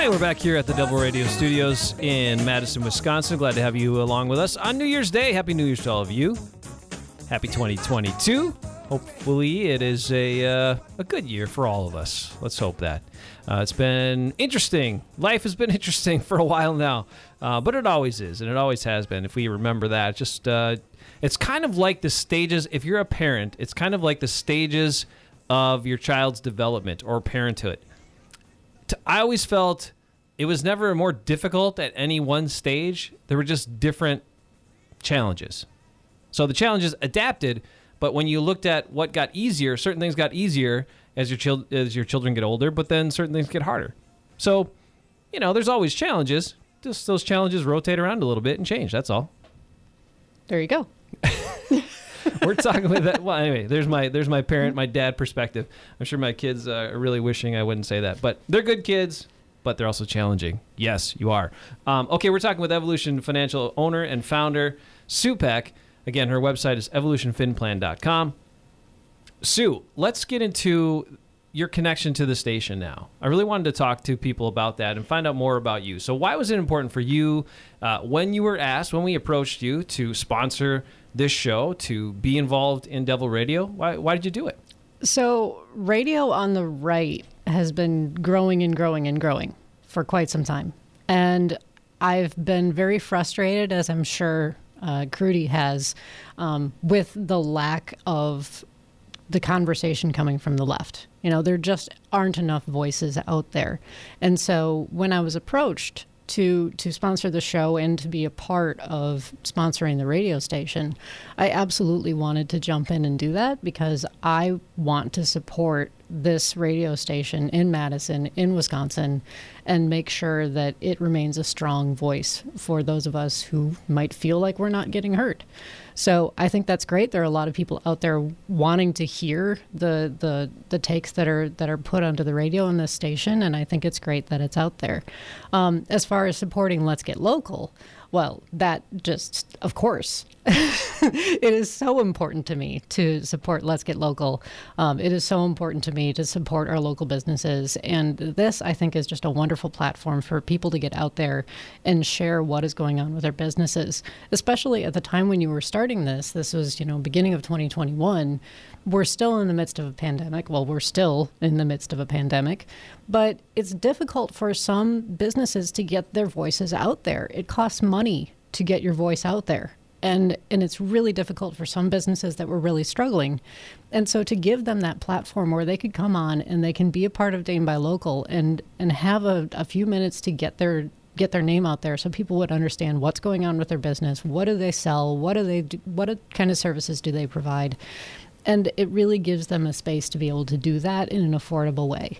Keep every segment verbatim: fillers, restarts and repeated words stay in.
Hi, we're back here at the Devil Radio Studios in Madison, Wisconsin. Glad to have you along with us on New Year's Day. Happy New Year's to all of you. Happy twenty twenty-two. Hopefully it is a uh, a good year for all of us. Let's hope that. Uh, it's been interesting. Life has been interesting for a while now, uh, but it always is, and it always has been. If we remember that, just uh, it's kind of like the stages. If you're a parent, it's kind of like the stages of your child's development or parenthood. I always felt it was never more difficult at any one stage. There were just different challenges. So the challenges adapted, but when you looked at what got easier, certain things got easier as your chil- as your children get older, but then certain things get harder. So, you know, there's always challenges. Just those challenges rotate around a little bit and change. That's all. There you go. We're talking with that. Well, anyway, there's my there's my parent, my dad perspective. I'm sure my kids uh, are really wishing I wouldn't say that, but they're good kids, but they're also challenging. Yes, you are. Um, okay, we're talking with Evolution Financial owner and founder Sue Peck. Again, her website is evolution fin plan dot com. Sue, let's get into your connection to the station now. I really wanted to talk to people about that and find out more about you. So why was it important for you uh, when you were asked, when we approached you to sponsor this show, to be involved in Devil Radio? Why, why did you do it? So radio on the right has been growing and growing and growing for quite some time. And I've been very frustrated, as I'm sure uh, Crudy has, um, with the lack of the conversation coming from the left. You know, there just aren't enough voices out there. And so when I was approached to to sponsor the show and to be a part of sponsoring the radio station, I absolutely wanted to jump in and do that because I want to support this radio station in Madison, in Wisconsin, and make sure that it remains a strong voice for those of us who might feel like we're not getting heard. So I think that's great. There are a lot of people out there wanting to hear the the the takes that are that are put onto the radio in this station, and I think it's great that it's out there. Um, as far as supporting Let's Get Local, well, that just, of course, it is so important to me to support Let's Get Local. Um, it is so important to me to support our local businesses. And this, I think, is just a wonderful platform for people to get out there and share what is going on with their businesses, especially at the time when you were starting this. This was, you know, beginning of twenty twenty-one. We're still in the midst of a pandemic. Well, we're still in the midst of a pandemic, but it's difficult for some businesses to get their voices out there. It costs money to get your voice out there. And and it's really difficult for some businesses that were really struggling. And so to give them that platform where they could come on and they can be a part of Dane by Local and, and have a, a few minutes to get their get their name out there so people would understand what's going on with their business, what do they sell, what do they do, what kind of services do they provide. And it really gives them a space to be able to do that in an affordable way.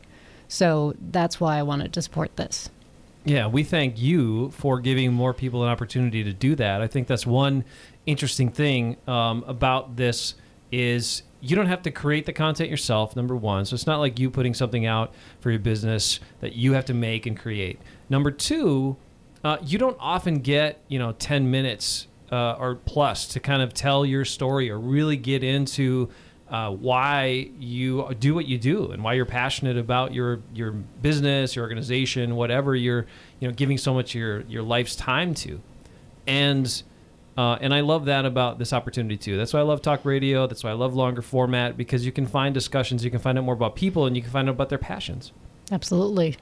So that's why I wanted to support this. Yeah, we thank you for giving more people an opportunity to do that. I think that's one interesting thing um, about this is you don't have to create the content yourself, number one. So it's not like you putting something out for your business that you have to make and create. Number two, uh, you don't often get, you know, ten minutes uh, or plus to kind of tell your story or really get into uh, why you do what you do and why you're passionate about your your business, your organization, whatever you're, you know, giving so much of your, your life's time to. And uh, and I love that about this opportunity too. That's why I love talk radio. That's why I love longer format, because you can find discussions, you can find out more about people, and you can find out about their passions. Absolutely.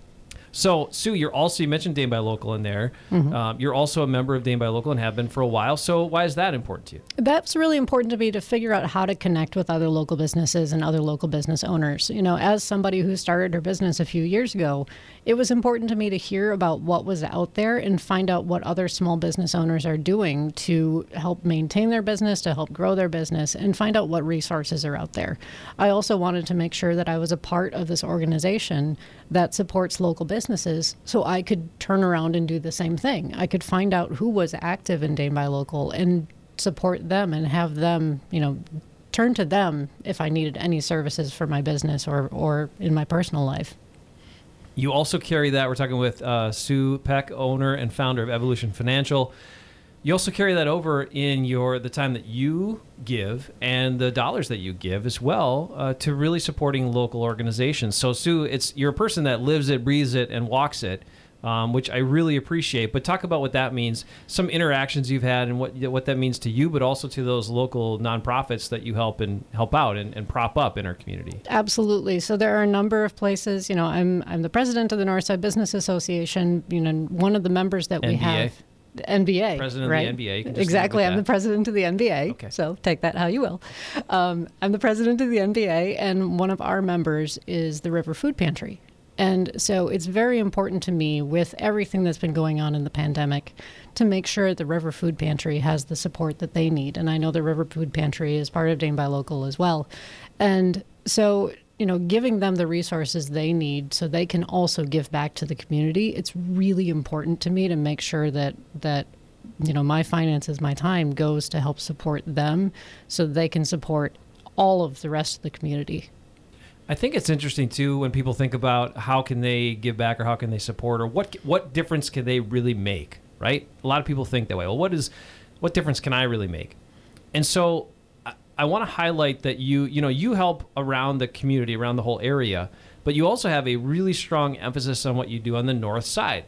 So, Sue, you're also, you mentioned Dane by Local in there. Mm-hmm. Um, you're also a member of Dane by Local and have been for a while. So why is that important to you? That's really important to me, to figure out how to connect with other local businesses and other local business owners. You know, as somebody who started her business a few years ago, it was important to me to hear about what was out there and find out what other small business owners are doing to help maintain their business, to help grow their business, and find out what resources are out there. I also wanted to make sure that I was a part of this organization that supports local businesses, so I could turn around and do the same thing. I could find out who was active in Dane by Local and support them and have them, you know, turn to them if I needed any services for my business or, or in my personal life. You also carry that. We're talking with uh, Sue Peck, owner and founder of Evolution Financial. You also carry that over in your the time that you give and the dollars that you give as well uh, to really supporting local organizations. So, Sue, it's you're a person that lives it, breathes it, and walks it, um, which I really appreciate. But talk about what that means, some interactions you've had, and what what that means to you, but also to those local nonprofits that you help and help out and, and prop up in our community. Absolutely. So there are a number of places. You know, I'm I'm the president of the Northside Business Association. You know, one of the members that we N B A. have. N B A, President right? of the N B A. You can just exactly. I'm that. the president of the N B A. Okay. So take that how you will. Um, I'm the president of the N B A, and one of our members is the River Food Pantry. And so it's very important to me, with everything that's been going on in the pandemic, to make sure the River Food Pantry has the support that they need. And I know the River Food Pantry is part of Dane Buy Local as well. And so, you know, giving them the resources they need so they can also give back to the community, it's really important to me to make sure that, that you know, my finances, my time goes to help support them so they can support all of the rest of the community. I think it's interesting, too, when people think about how can they give back or how can they support or what what difference can they really make, right? A lot of people think that way. Well, what is what difference can I really make? And so I, I want to highlight that you, you know, you help around the community, around the whole area, but you also have a really strong emphasis on what you do on the north side.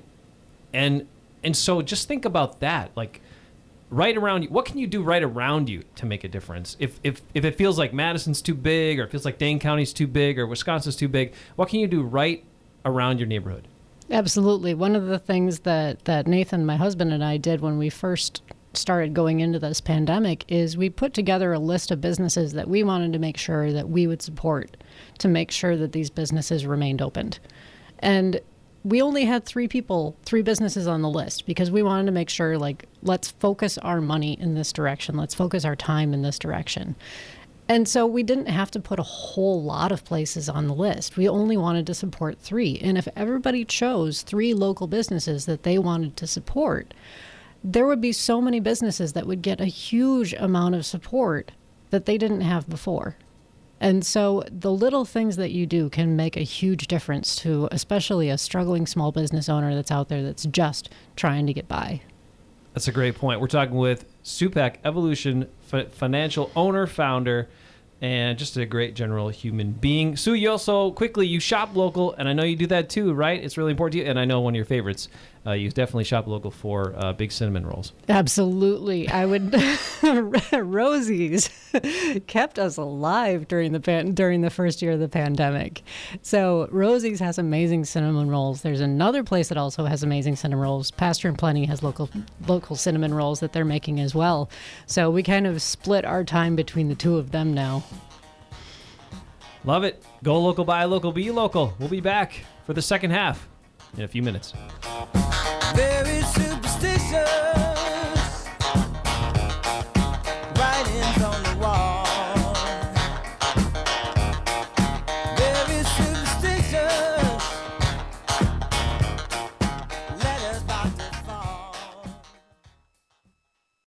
And and so just think about that, like right around you. What can you do right around you to make a difference? If if if it feels like Madison's too big, or it feels like Dane County's too big, or Wisconsin's too big, what can you do right around your neighborhood? Absolutely. One of the things that, that Nathan, my husband, and I did when we first started going into this pandemic is we put together a list of businesses that we wanted to make sure that we would support to make sure that these businesses remained opened. And we only had three people, three businesses on the list because we wanted to make sure, like, let's focus our money in this direction. Let's focus our time in this direction. And so we didn't have to put a whole lot of places on the list. We only wanted to support three. And if everybody chose three local businesses that they wanted to support, there would be so many businesses that would get a huge amount of support that they didn't have before. And so the little things that you do can make a huge difference to especially a struggling small business owner that's out there that's just trying to get by. That's a great point. We're talking with Sue Peck, Evolution F- Financial owner, founder, and just a great general human being. Sue, you also, quickly, you shop local, and I know you do that too, right? It's really important to you, and I know one of your favorites. Uh, you definitely shop local for uh, big cinnamon rolls. Absolutely. I would. Rosie's kept us alive during the pan- during the first year of the pandemic. So Rosie's has amazing cinnamon rolls. There's another place that also has amazing cinnamon rolls. Pasture and Plenty has local local cinnamon rolls that they're making as well. So we kind of split our time between the two of them now. Love it. Go local, buy local, be local. We'll be back for the second half in a few minutes. Very superstitious.